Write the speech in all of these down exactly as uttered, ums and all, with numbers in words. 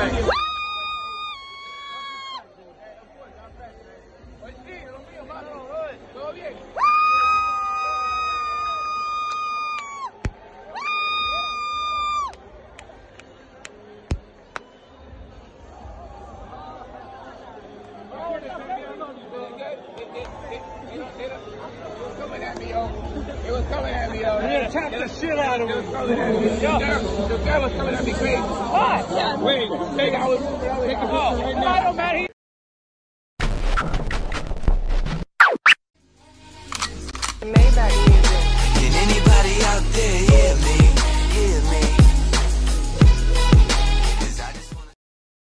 right. It was coming at me, yo. You attacked the shit out of him. It was coming at me. Yo. The guy was coming at me crazy. What? Yeah. Wait, take I was take a picture right now. I don't matter. Maybach music. Can anybody out there hear me? Hear me? 'Cause I just wanna...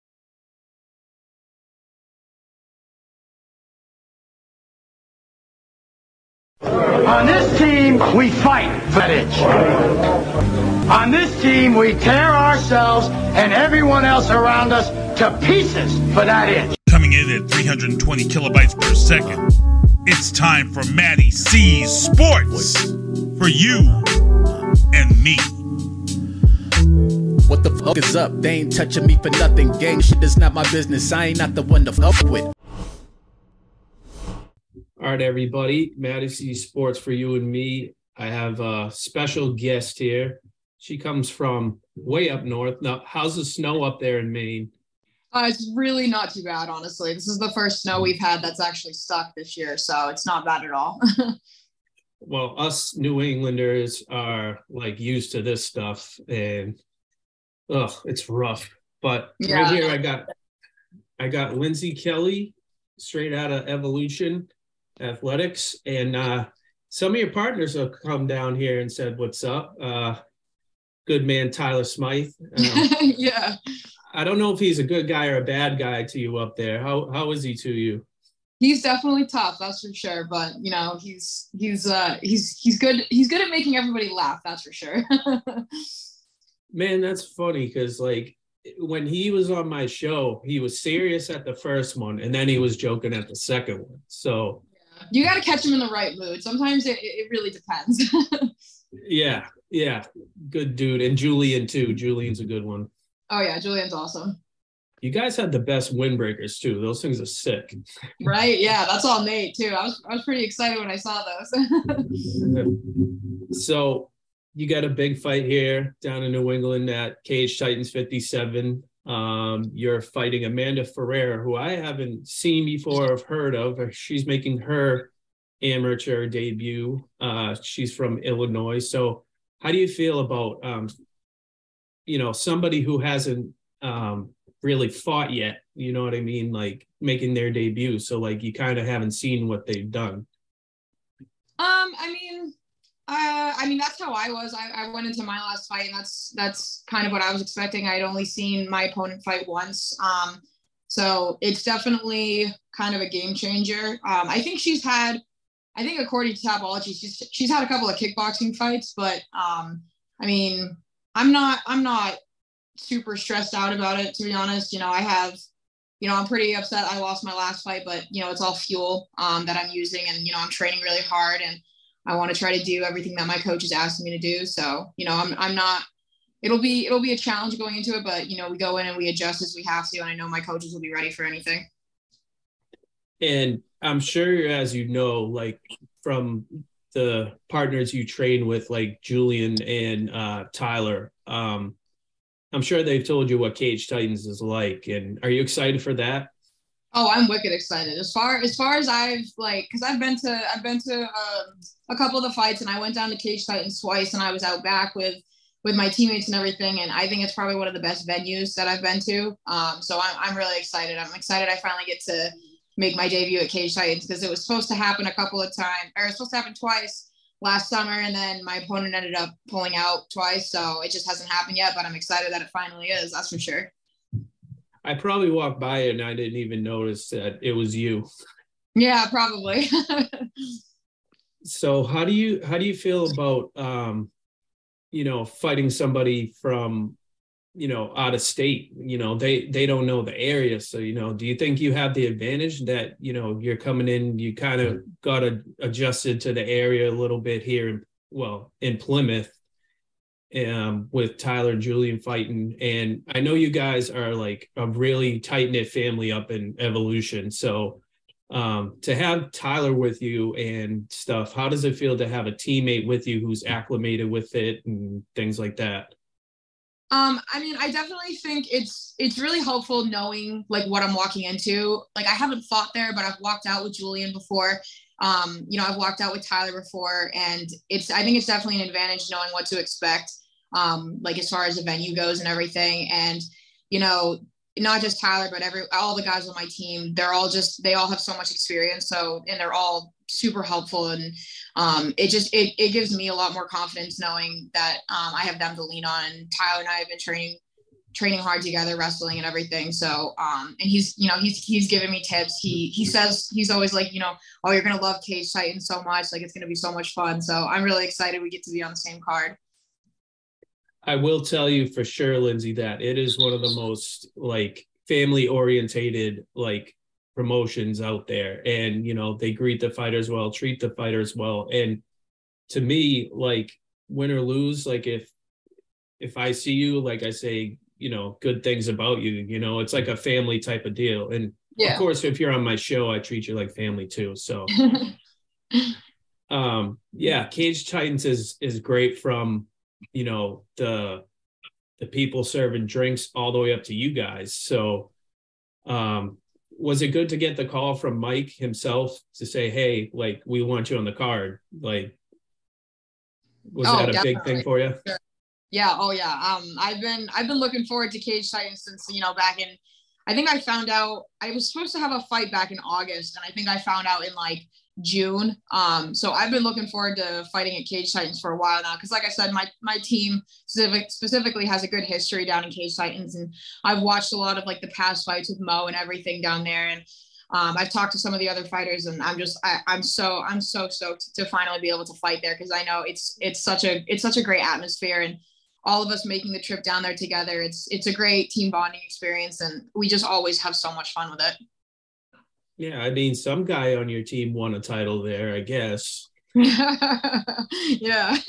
On this team, we fight for that itch. On this team, we tear ourselves and everyone else around us to pieces for that itch. Coming in at three hundred twenty kilobytes per second, it's time for Matty C's Sports for you and me. What the fuck is up? They ain't touching me for nothing. Gang shit is not my business. I ain't not the one to fuck with. All right, everybody. Matty C Sports for you and me. I have a special guest here. She comes from way up north. Now, how's the snow up there in Maine? Uh, it's really not too bad, honestly. This is the first snow we've had that's actually stuck this year, so it's not bad at all. Well, us New Englanders are like used to this stuff, and ugh, it's rough. But Yeah. right here, I got I got Lindsay Kelly, straight out of Evolution Athletics, and uh, some of your partners have come down here and said, "What's up?" Uh, good man, Tyler Smythe. Um, Yeah. I don't know if he's a good guy or a bad guy to you up there. How how is he to you? He's definitely tough, that's for sure. But you know, he's he's uh he's he's good he's good at making everybody laugh, that's for sure. Man, that's funny because like when he was on my show, he was serious at the first one, and then he was joking at the second one. So You got to catch him in the right mood. Sometimes it, it really depends. yeah, yeah, good dude. And Julian too. Julian's a good one. Oh yeah, Julian's awesome. You guys had the best windbreakers too. Those things are sick. Right? Yeah, that's all Nate too. I was I was pretty excited when I saw those. So you got a big fight here down in New England at Cage Titans fifty-seven. Um, you're fighting Amanda Ferrer, who I haven't seen before or heard of. She's making her amateur debut. Uh, she's from Illinois. So how do you feel about, um, you know, somebody who hasn't um, really fought yet, you know what I mean? Like making their debut. So like, you kind of haven't seen what they've done. Um, I mean, uh, I mean, that's how I was. I, I went into my last fight, and that's that's kind of what I was expecting. I'd only seen my opponent fight once. Um, so it's definitely kind of a game changer. Um, I think she's had, I think according to Tapology, she's she's had a couple of kickboxing fights, but um, I mean, I'm not I'm not super stressed out about it, to be honest. You know, I have, you know, I'm pretty upset I lost my last fight, but you know, it's all fuel um, that I'm using, and you know, I'm training really hard, and I want to try to do everything that my coach is asking me to do. So, you know, I'm I'm not, it'll be, it'll be a challenge going into it, but, you know, we go in and we adjust as we have to. And I know my coaches will be ready for anything. And I'm sure, as you know, like from the partners you train with, like Julian and uh, Tyler, um, I'm sure they've told you what Cage Titans is like. And are you excited for that? Oh, I'm wicked excited. As far as far as I've like, because I've been to I've been to um, a couple of the fights, and I went down to Cage Titans twice, and I was out back with with my teammates and everything. And I think it's probably one of the best venues that I've been to. Um, so I'm I'm really excited. I'm excited I finally get to make my debut at Cage Titans, because it was supposed to happen a couple of times, or it was supposed to happen twice last summer, and then my opponent ended up pulling out twice. So it just hasn't happened yet, but I'm excited that it finally is. That's for sure. I probably walked by it and I didn't even notice that it was you. Yeah, probably. So how do you how do you feel about um, you know, fighting somebody from, you know, out of state? You know, they they don't know the area. So, you know, do you think you have the advantage that, you know, you're coming in, you kind of got adjusted to the area a little bit here, in, well, in Plymouth, um, with Tyler and Julian fighting. And I know you guys are like a really tight-knit family up in Evolution. So um, to have Tyler with you and stuff, how does it feel to have a teammate with you who's acclimated with it and things like that? Um, I mean, I definitely think it's it's really helpful knowing like what I'm walking into. Like I haven't fought there, but I've walked out with Julian before. Um, you know, I've walked out with Tyler before, and it's I think it's definitely an advantage knowing what to expect. Um, like as far as the venue goes and everything. And, you know, not just Tyler, but every all the guys on my team, they're all just they all have so much experience. So and they're all super helpful. And um, it just it it gives me a lot more confidence knowing that um, I have them to lean on. And Tyler and I have been training training hard together, wrestling and everything. So um, and he's, you know, he's he's giving me tips. He he says he's always like, you know, oh, you're gonna love Cage Titans so much, like it's gonna be so much fun. So I'm really excited we get to be on the same card. I will tell you for sure, Lindsay, that it is one of the most like family orientated like promotions out there. And, you know, they greet the fighters well, treat the fighters well. And to me, like win or lose, like if, if I see you, like I say, you know, good things about you, you know, it's like a family type of deal. And yeah. Of course, if you're on my show, I treat you like family too. So, um, yeah, Cage Titans is, is great from, you know, the the people serving drinks all the way up to you guys. So um was it good to get the call from Mike himself to say, hey, like we want you on the card? Like was oh, that a definitely. big thing for you? Sure. Yeah, oh yeah. Um I've been I've been looking forward to Cage Titans since, you know, back in I think I found out I was supposed to have a fight back in August, and I think I found out in like June. Um, so I've been looking forward to fighting at Cage Titans for a while now. Cause like I said, my, my team specific, specifically has a good history down in Cage Titans. And I've watched a lot of like the past fights with Mo and everything down there. And um, I've talked to some of the other fighters, and I'm just, I, I'm so, I'm so stoked to finally be able to fight there. Cause I know it's, it's such a, it's such a great atmosphere, and all of us making the trip down there together. It's, it's a great team bonding experience, and we just always have so much fun with it. Yeah, I mean, some guy on your team won a title there, I guess. Yeah.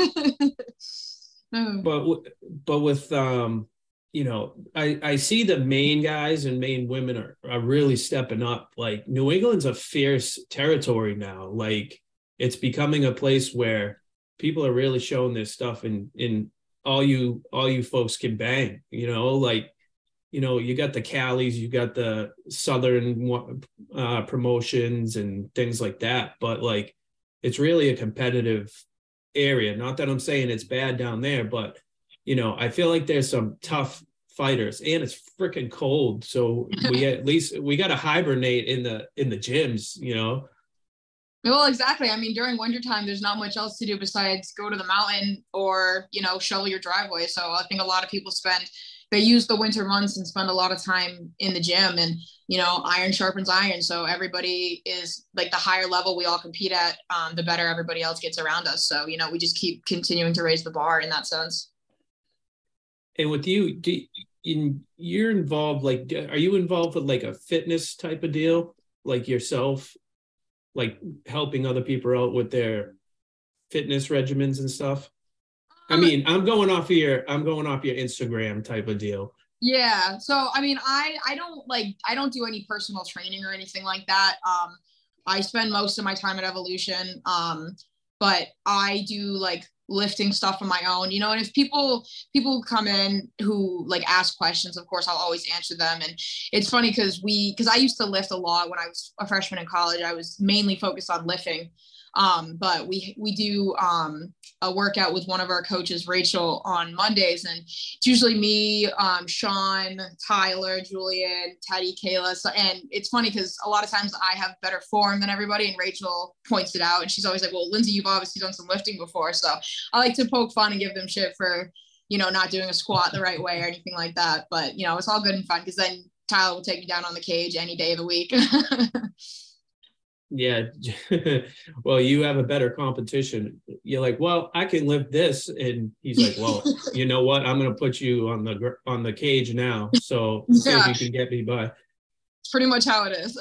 but but with um, you know, I I see the main guys and main women are are really stepping up. Like New England's a fierce territory now. Like it's becoming a place where people are really showing their stuff, and in all you all you folks can bang. You know, like. You know, you got the Callies, you got the Southern uh, promotions and things like that. But like, it's really a competitive area. Not that I'm saying it's bad down there, but, you know, I feel like there's some tough fighters, and it's freaking cold. So we at least we got to hibernate in the in the gyms, you know. Well, exactly. I mean, during wintertime, there's not much else to do besides go to the mountain or, you know, shovel your driveway. So I think a lot of people spend they use the winter months and spend a lot of time in the gym, and, you know, iron sharpens iron. So everybody is like the higher level we all compete at, um, the better everybody else gets around us. So, you know, we just keep continuing to raise the bar in that sense. And with you, do you, in, you're involved, like, are you involved with like a fitness type of deal, like yourself, like helping other people out with their fitness regimens and stuff? I mean, I'm going off of your, I'm going off your Instagram type of deal. Yeah. So, I mean, I, I don't like, I don't do any personal training or anything like that. Um, I spend most of my time at Evolution. Um, but I do like lifting stuff on my own, you know, and if people, people come in who like ask questions, of course, I'll always answer them. And it's funny because we, because I used to lift a lot when I was a freshman in college. I was mainly focused on lifting. Um, but we, we do, um, a workout with one of our coaches, Rachel, on Mondays. And it's usually me, um, Sean, Tyler, Julian, Teddy, Kayla. So, and it's funny because a lot of times I have better form than everybody. And Rachel points it out, and she's always like, well, Lindsay, you've obviously done some lifting before. So I like to poke fun and give them shit for, you know, not doing a squat the right way or anything like that. But, you know, it's all good and fun, because then Tyler will take me down on the cage any day of the week. Yeah. Well, you have a better competition. You're like, well, I can lift this. And he's like, well, you know what? I'm going to put you on the, on the cage now. So see yeah. if you can get me by. It's pretty much how it is.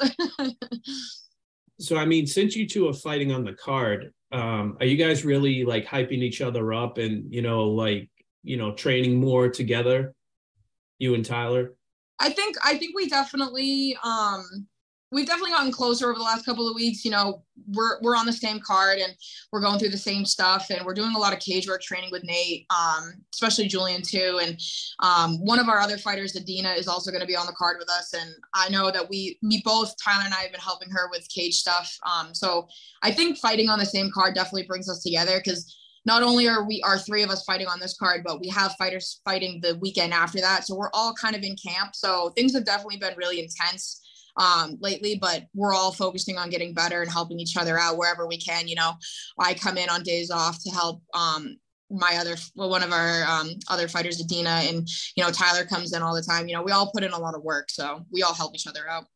So, I mean, since you two are fighting on the card, um, are you guys really like hyping each other up and, you know, like you know, training more together, you and Tyler? I think I think we definitely um we've definitely gotten closer over the last couple of weeks. You know, we're we're on the same card and we're going through the same stuff, and we're doing a lot of cage work training with Nate, um, especially Julian too. And um, one of our other fighters, Adina, is also going to be on the card with us. And I know that we, we both, Tyler and I, have been helping her with cage stuff. Um, so I think fighting on the same card definitely brings us together, because not only are we, are three of us fighting on this card, but we have fighters fighting the weekend after that. So we're all kind of in camp. So things have definitely been really intense um, lately, but we're all focusing on getting better and helping each other out wherever we can. You know, I come in on days off to help um, my other, well, one of our um, other fighters, Adina, and, you know, Tyler comes in all the time. You know, we all put in a lot of work, so we all help each other out.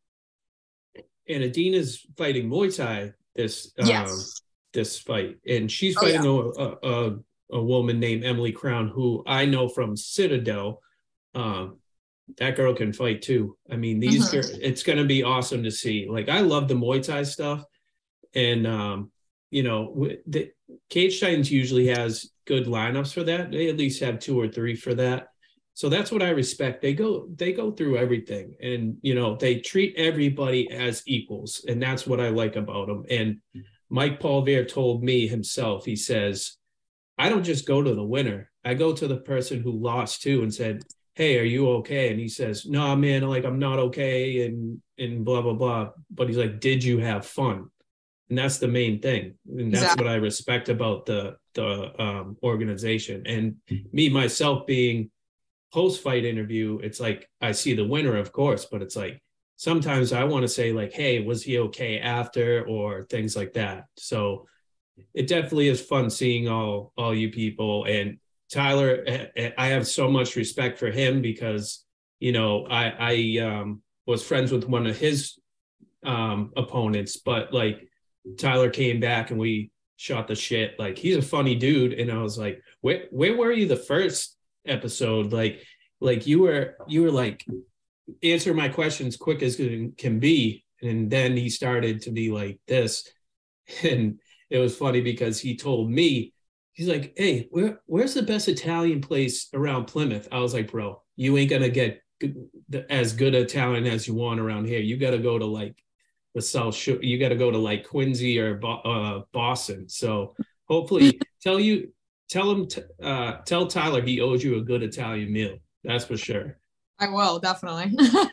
And Adina's fighting Muay Thai this, um, yes. this fight, and she's Oh, fighting yeah. a, a a woman named Emily Crown, who I know from Citadel. Um, that girl can fight too. I mean, these Mhm. girls, it's going to be awesome to see. Like, I love the Muay Thai stuff, and um, you know, the Cage Titans usually has good lineups for that. They at least have two or three for that. So that's what I respect. They go, they go through everything, and you know, they treat everybody as equals, and that's what I like about them. And Mike Paulvier told me himself, he says, I don't just go to the winner. I go to the person who lost too and said, hey, are you okay? And he says, no, nah, man, like, I'm not okay, and and blah, blah, blah. But he's like, did you have fun? And that's the main thing. And that's Exactly. what I respect about the, the um, organization. And me, myself, being post-fight interview, it's like, I see the winner, of course, but it's like, sometimes I want to say like, hey, was he okay after, or things like that. So it definitely is fun seeing all, all you people. And Tyler, I have so much respect for him because, you know, I, I um, was friends with one of his um, opponents, but like Tyler came back and we shot the shit. Like, he's a funny dude. And I was like, where, where were you the first episode? Like, like you were, you were like, answer my questions quick as can be. And then he started to be like this. And it was funny because he told me, he's like, hey, where, where's the best Italian place around Plymouth? I was like, bro, you ain't going to get good, as good Italian as you want around here. You got to go to like the South Shore. You got to go to like Quincy or uh, Boston. So hopefully tell you, tell him, t- uh, tell Tyler he owes you a good Italian meal. That's for sure. I will, definitely.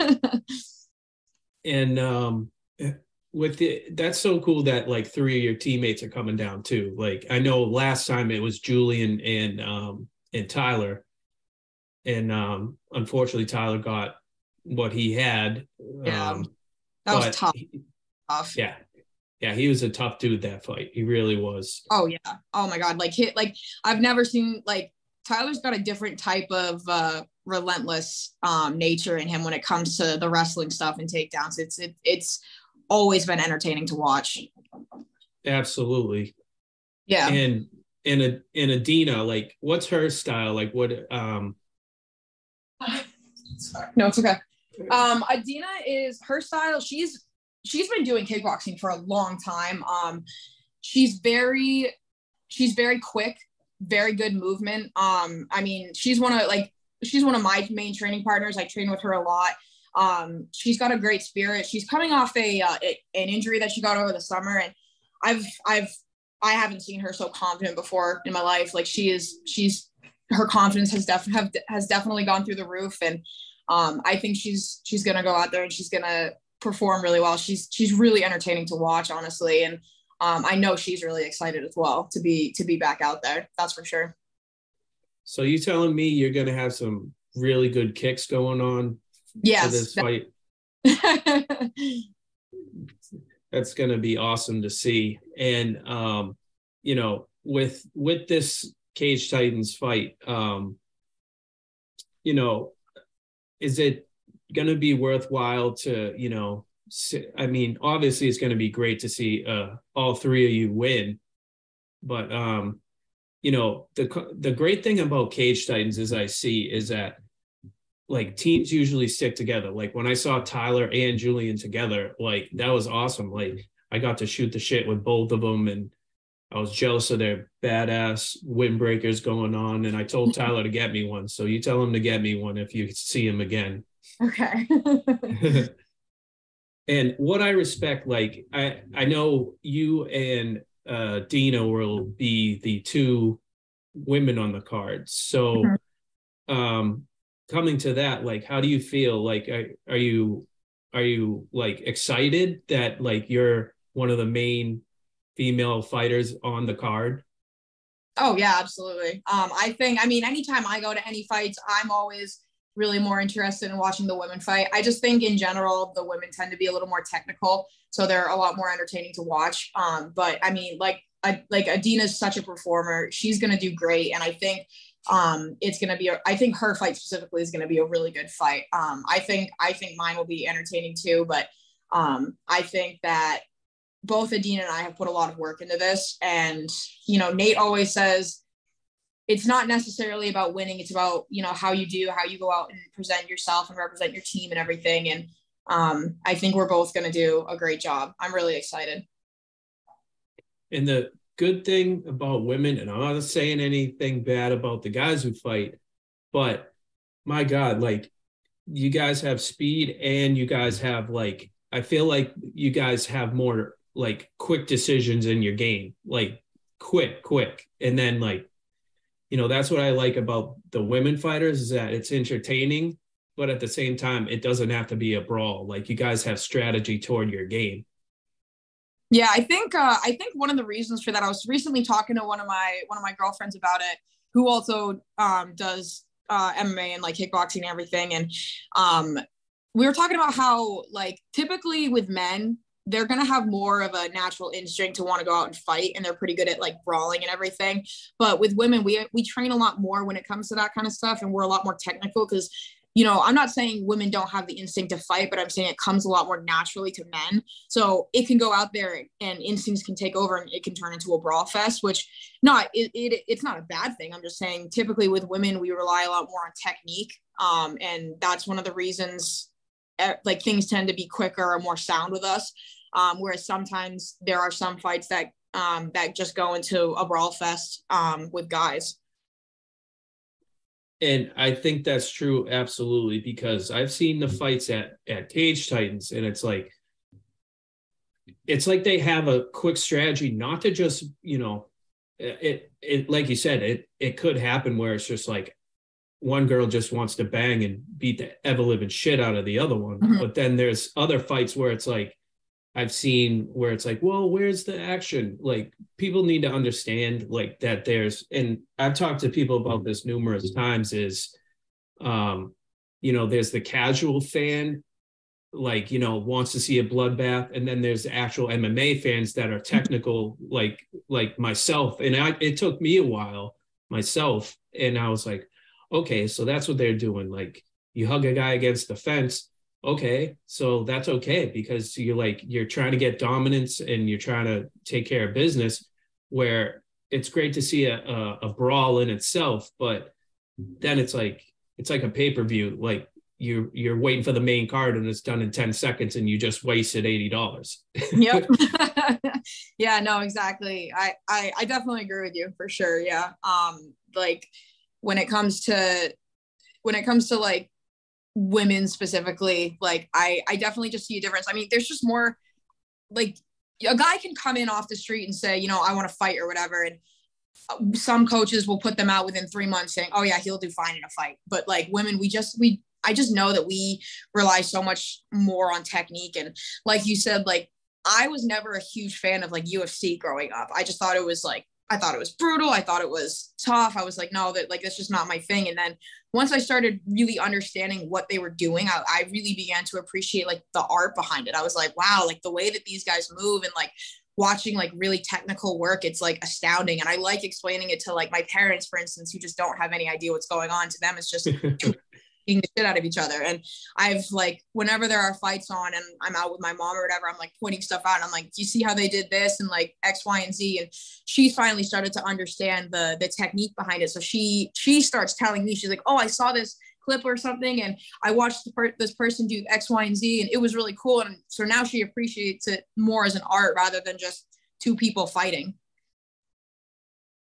And um, with the, that's so cool that like three of your teammates are coming down too. Like, I know last time it was Julian and um, and Tyler, and um, unfortunately Tyler got what he had. Yeah, um, that was tough. He, tough. Yeah, yeah, he was a tough dude that fight. He really was. Oh yeah. Oh my God. Like hit. Like I've never seen like Tyler's got a different type of uh, relentless um, nature in him when it comes to the wrestling stuff and takedowns. It's it, it's always been entertaining to watch. Absolutely. Yeah. And and a and Adina, like, what's her style? Like, what? Um. No, it's okay. Um, Adina is her style. She's she's been doing kickboxing for a long time. Um, she's very she's very quick. Very good movement. Um, I mean, she's one of like she's one of my main training partners. I train with her a lot. Um, she's got a great spirit. She's coming off a, uh, a an injury that she got over the summer, and I've I've I haven't seen her so confident before in my life. Like she is, she's her confidence has definitely has definitely gone through the roof, and um, I think she's she's gonna go out there and she's gonna perform really well. She's she's really entertaining to watch, honestly, and. Um, I know she's really excited as well to be to be back out there. That's for sure. So you telling me you're going to have some really good kicks going on yes, for this fight? That's going to be awesome to see. And um, you know, with with this Cage Titans fight, um, you know, is it going to be worthwhile to, you know? I mean, obviously it's going to be great to see uh, all three of you win, but um, you know, the the great thing about Cage Titans is I see is that like teams usually stick together. Like when I saw Tyler and Julian together, like that was awesome. Like I got to shoot the shit with both of them, and I was jealous of their badass windbreakers going on, and I told Tyler to get me one. So you tell him to get me one if you see him again. Okay. And what I respect, like I I know you and uh, Dina will be the two women on the card. So mm-hmm. um, coming to that, like, how do you feel? Like, are, are you are you like excited that like you're one of the main female fighters on the card? Oh yeah, absolutely. Um, I think, I mean, anytime I go to any fights, I'm always really more interested in watching the women fight. I just think in general, the women tend to be a little more technical, so they're a lot more entertaining to watch. Um, but I mean, like, I, like Adina's such a performer. She's going to do great. And I think um, it's going to be, a, I think her fight specifically is going to be a really good fight. Um, I think, I think mine will be entertaining too, but um, I think that both Adina and I have put a lot of work into this. And, you know, Nate always says, it's not necessarily about winning. It's about, you know, how you do, how you go out and present yourself and represent your team and everything. And um, I think we're both going to do a great job. I'm really excited. And the good thing about women, and I'm not saying anything bad about the guys who fight, but my God, like, you guys have speed and you guys have, like, I feel like you guys have more like quick decisions in your game, like quick, quick. And then, like, you know, that's what I like about the women fighters, is that it's entertaining, but at the same time, it doesn't have to be a brawl. Like, you guys have strategy toward your game. Yeah, I think uh, I think one of the reasons for that, I was recently talking to one of my one of my girlfriends about it, who also um, does uh, M M A and like kickboxing and everything. And um, we were talking about how, like, typically with men, they're going to have more of a natural instinct to want to go out and fight, and they're pretty good at like brawling and everything. But with women, we we train a lot more when it comes to that kind of stuff, and we're a lot more technical because, you know, I'm not saying women don't have the instinct to fight, but I'm saying it comes a lot more naturally to men. So it can go out there and instincts can take over and it can turn into a brawl fest, which not, it, it it's not a bad thing. I'm just saying typically with women, we rely a lot more on technique. Um, and that's one of the reasons like things tend to be quicker or more sound with us. Um, whereas sometimes there are some fights that um, that just go into a brawl fest um, with guys. And I think that's true, absolutely, because I've seen the fights at, at Cage Titans, and it's like, it's like they have a quick strategy not to just, you know, it, it like you said, it it could happen where it's just like one girl just wants to bang and beat the ever-living shit out of the other one. Mm-hmm. But then there's other fights where it's like, I've seen where it's like, well, where's the action? Like, people need to understand like that there's, and I've talked to people about this numerous times, is, um, you know, there's the casual fan, like, you know, wants to see a bloodbath. And then there's the actual M M A fans that are technical, like, like myself. And I, it took me a while myself. And I was like, okay, so that's what they're doing. Like, you hug a guy against the fence. Okay, so that's okay, because you're like, you're trying to get dominance and you're trying to take care of business, where it's great to see a, a, a brawl in itself, but then it's like, it's like a pay-per-view, like you you're waiting for the main card and it's done in ten seconds and you just wasted eighty dollars. Yep. Yeah, no, exactly. I, I, I definitely agree with you for sure. Yeah. Um, like when it comes to, when it comes to like, women specifically, like I I definitely just see a difference. I mean, there's just more, like, a guy can come in off the street and say, you know, I want to fight or whatever, and some coaches will put them out within three months saying, oh yeah, he'll do fine in a fight. But like women, we just we I just know that we rely so much more on technique. And like you said, like I was never a huge fan of like U F C growing up. I just thought it was like, I thought it was brutal. I thought it was tough. I was like, no, that like, that's just not my thing. And then once I started really understanding what they were doing, I, I really began to appreciate like the art behind it. I was like, wow, like the way that these guys move and like watching like really technical work, it's like astounding. And I like explaining it to like my parents, for instance, who just don't have any idea what's going on. To them, it's just beating the shit out of each other. And I've like, whenever there are fights on and I'm out with my mom or whatever, I'm like pointing stuff out and I'm like, do you see how they did this? And like X, Y, and Z. And she finally started to understand the the technique behind it. So she, she starts telling me, she's like, oh, I saw this clip or something, and I watched the per- this person do X, Y, and Z, and it was really cool. And so now she appreciates it more as an art rather than just two people fighting.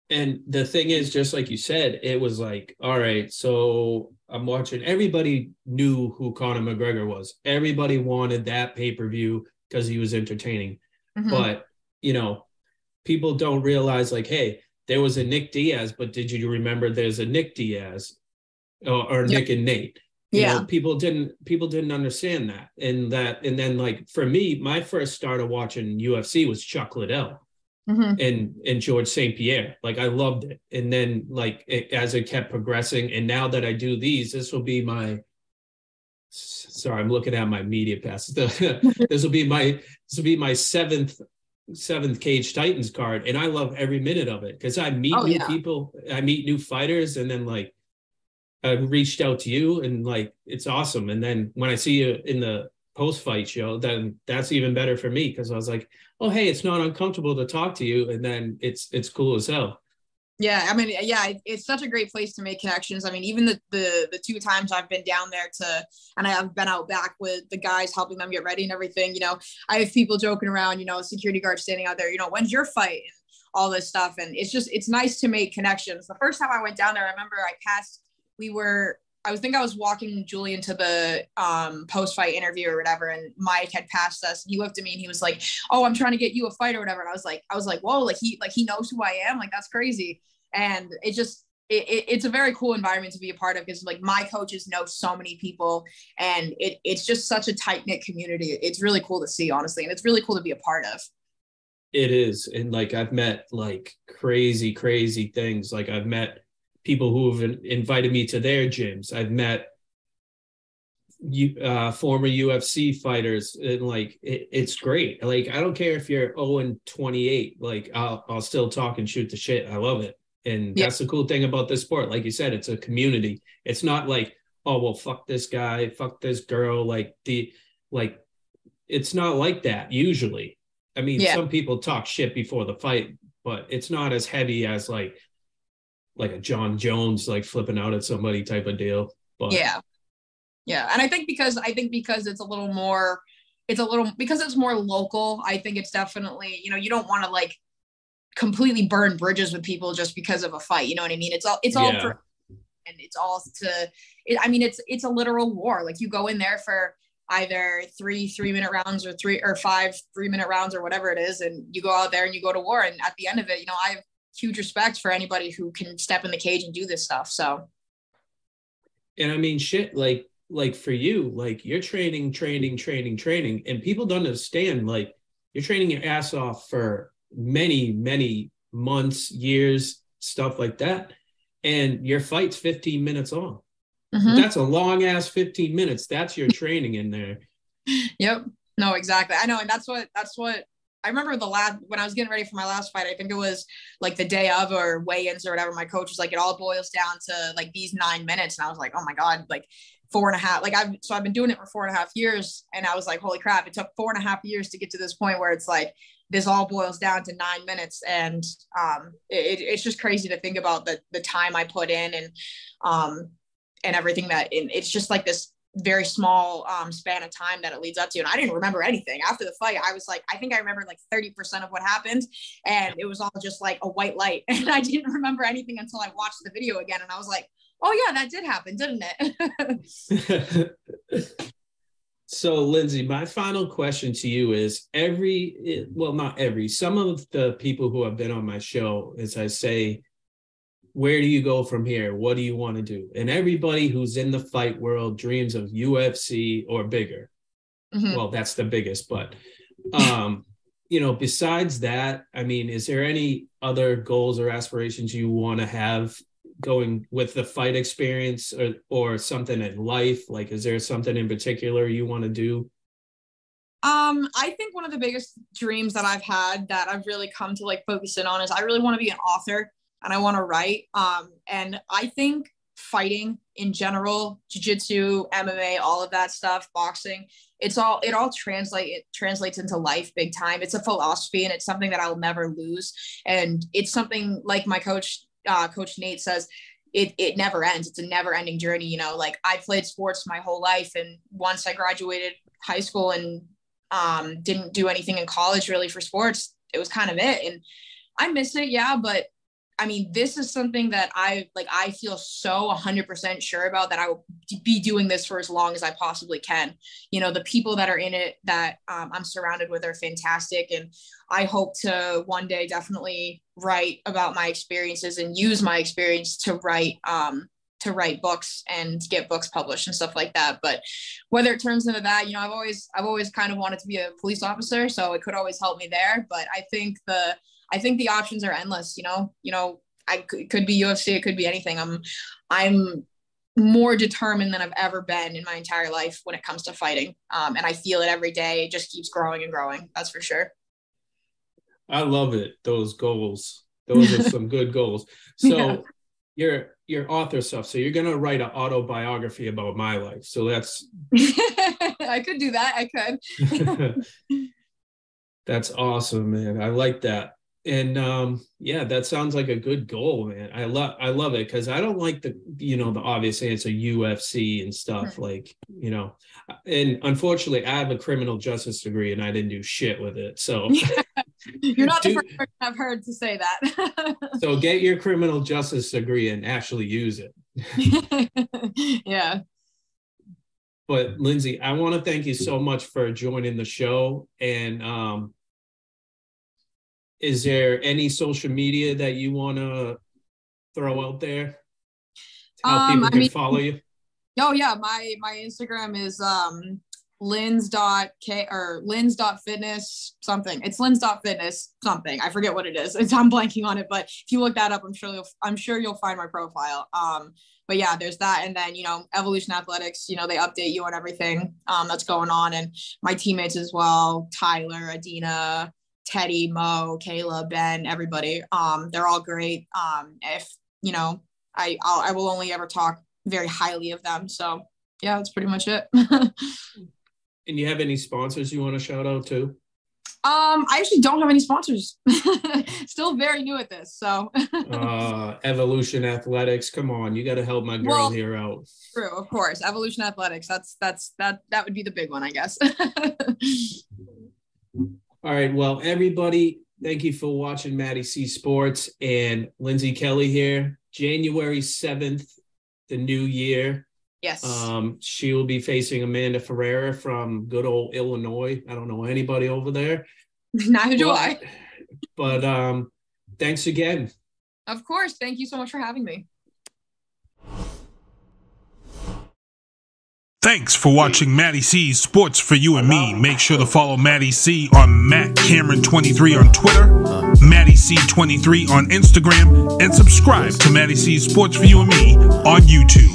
And the thing is, just like you said, it was like, all right, so I'm watching. Everybody knew who Conor McGregor was. Everybody wanted that pay-per-view because he was entertaining. Mm-hmm. But, you know, people don't realize, like, hey, there was a Nick Diaz, but did you remember there's a Nick Diaz or, or yep. Nick and Nate? You yeah. know, people didn't people didn't understand that. And that and then like for me, my first start of watching U F C was Chuck Liddell. Mm-hmm. and and George Saint Pierre. Like I loved it. And then like it, as it kept progressing, and now that I do these, this will be my sorry, I'm looking at my media pass. this will be my this will be my seventh seventh Cage Titans card. And I love every minute of it because I meet oh, new yeah. people, I meet new fighters, and then like I reached out to you and like it's awesome. And then when I see you in the post-fight show, then that's even better for me because I was like, oh hey, it's not uncomfortable to talk to you, and then it's it's cool as hell. Yeah, I mean, yeah, it's such a great place to make connections. I mean, even the the the two times I've been down there to, and I have been out back with the guys helping them get ready and everything, you know, I have people joking around, you know, security guards standing out there, you know, when's your fight and all this stuff. And it's just, it's nice to make connections. The first time I went down there, I remember I passed, we were, I was think I was walking Julian to the um, post-fight interview or whatever, and Mike had passed us. And he looked at me and he was like, "Oh, I'm trying to get you a fight or whatever." And I was like, I was like, "Whoa!" Like he, like he knows who I am. Like that's crazy. And it just, it, it, it's a very cool environment to be a part of because like my coaches know so many people, and it, it's just such a tight knit community. It's really cool to see, honestly, and it's really cool to be a part of. It is, and like I've met like crazy, crazy things. Like I've met people who have invited me to their gyms. I've met uh, former U F C fighters, and like it, it's great. Like I don't care if you're oh and twenty-eight. Like I'll I'll still talk and shoot the shit. I love it, and yeah. that's the cool thing about this sport. Like you said, it's a community. It's not like, oh well, fuck this guy, fuck this girl. Like the like, it's not like that usually. I mean, yeah. some people talk shit before the fight, but it's not as heavy as like. like a John Jones, like flipping out at somebody type of deal. But yeah. Yeah. And I think because, I think because it's a little more, it's a little, because it's more local, I think it's definitely, you know, you don't want to like completely burn bridges with people just because of a fight. You know what I mean? It's all, it's all yeah. for, and it's all to, it, I mean, it's, it's a literal war. Like you go in there for either three, three minute rounds or three or five, three minute rounds or whatever it is. And you go out there and you go to war. And at the end of it, you know, I've, huge respect for anybody who can step in the cage and do this stuff. So, and I mean, shit, like, like for you, like you're training, training, training, training, and people don't understand, like you're training your ass off for many, many months, years, stuff like that. And your fight's fifteen minutes long. Mm-hmm. That's a long ass fifteen minutes. That's your training in there. Yep. No, exactly. I know. And that's what, that's what, I remember the last, when I was getting ready for my last fight, I think it was like the day of or weigh-ins or whatever, my coach was like, it all boils down to like these nine minutes. And I was like, oh my God, like four and a half, like I've, so I've been doing it for four and a half years. And I was like, holy crap, it took four and a half years to get to this point where it's like, this all boils down to nine minutes. And um, it, it's just crazy to think about the the time I put in and, um, and everything that and it's just like this very small um, span of time that it leads up to. And I didn't remember anything after the fight. I was like, I think I remembered like thirty percent of what happened. And it was all just like a white light. And I didn't remember anything until I watched the video again. And I was like, oh yeah, that did happen, didn't it? So Lindsay, my final question to you is every, well, not every, some of the people who have been on my show, as I say, where do you go from here? What do you want to do? And everybody who's in the fight world dreams of U F C or bigger. Mm-hmm. Well, that's the biggest, but, um, you know, besides that, I mean, is there any other goals or aspirations you want to have going with the fight experience or, or something in life? Like, is there something in particular you want to do? Um, I think one of the biggest dreams that I've had that I've really come to like focus in on is I really want to be an author. And I want to write. Um, and I think fighting in general, jiu-jitsu, M M A, all of that stuff, boxing, it's all, it all translate, it translates into life big time. It's a philosophy and it's something that I'll never lose. And it's something like my coach, uh, Coach Nate says, it, it never ends. It's a never ending journey. You know, like I played sports my whole life. And once I graduated high school and um, didn't do anything in college really for sports, it was kind of it. And I miss it. Yeah. But I mean, this is something that I like, I feel so one hundred percent sure about that I will be doing this for as long as I possibly can. You know, the people that are in it that um, I'm surrounded with are fantastic. And I hope to one day definitely write about my experiences and use my experience to write, um, to write books and get books published and stuff like that. But whether it turns into that, you know, I've always, I've always kind of wanted to be a police officer, so it could always help me there. But I think the, I think the options are endless, you know, you know, I could, it could be U F C. It could be anything. I'm, I'm more determined than I've ever been in my entire life when it comes to fighting. Um, and I feel it every day. It just keeps growing and growing. That's for sure. I love it. Those goals, those are some good goals. So yeah. you're, your author stuff. So you're going to write an autobiography about my life. So that's, I could do that. I could. That's awesome, man. I like that. And um, yeah, that sounds like a good goal, man. I love, I love it. Cause I don't like the, you know, the obvious answer U F C and stuff mm-hmm. like, you know, and unfortunately I have a criminal justice degree and I didn't do shit with it. So you're not the first person I've heard to say that. So get your criminal justice degree and actually use it. Yeah. But Lindsay, I want to thank you so much for joining the show. And um, is there any social media that you want to throw out there? How um, people I can mean, follow you? Oh yeah, my my Instagram is um Linz dot K or Linz dot fitness something. It's Linz dot fitness something. I forget what it is. It's, I'm blanking on it, but if you look that up, I'm sure you'll I'm sure you'll find my profile. Um, but yeah, there's that, and then you know, Evolution Athletics. You know, they update you on everything um that's going on, and my teammates as well. Tyler, Adina, Teddy, Mo, Kayla, Ben, everybody. Um, they're all great. Um, if you know, I I'll, I will only ever talk very highly of them. So yeah, that's pretty much it. And you have any sponsors you want to shout out to? Um, I actually don't have any sponsors. Still very new at this, so. uh, Evolution Athletics, come on, you got to help my girl well, here out. True, of course. Evolution Athletics. That's that's that that would be the big one, I guess. All right, well, everybody, thank you for watching Maddie C Sports and Lindsay Kelly here. January seventh, the new year. Yes. Um, she will be facing Amanda Ferreira from good old Illinois. I don't know anybody over there. Neither do but, I. But um, thanks again. Of course. Thank you so much for having me. Thanks for watching Maddie C's Sports for You and Me. Make sure to follow Maddie C on Matt Cameron twenty-three on Twitter, Maddie C twenty-three on Instagram, and subscribe to Maddie C's Sports for You and Me on YouTube.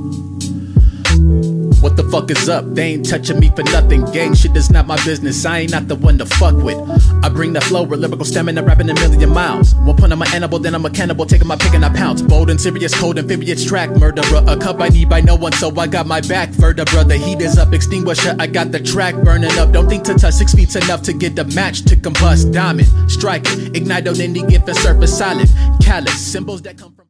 What the fuck is up? They ain't touching me for nothing. Gang shit is not my business. I ain't not the one to fuck with. I bring the flow with lyrical stamina, rapping a million miles. One point I'm an animal, then I'm a cannibal, taking my pick and I pounce. Bold and serious, cold amphibious track, murderer. A cup I need by no one, so I got my back. Vertebra, the heat is up, extinguisher. I got the track burning up. Don't think to touch six feet's enough to get the match to combust. Diamond, strike it, ignite on any given surface solid. Callous, symbols that come from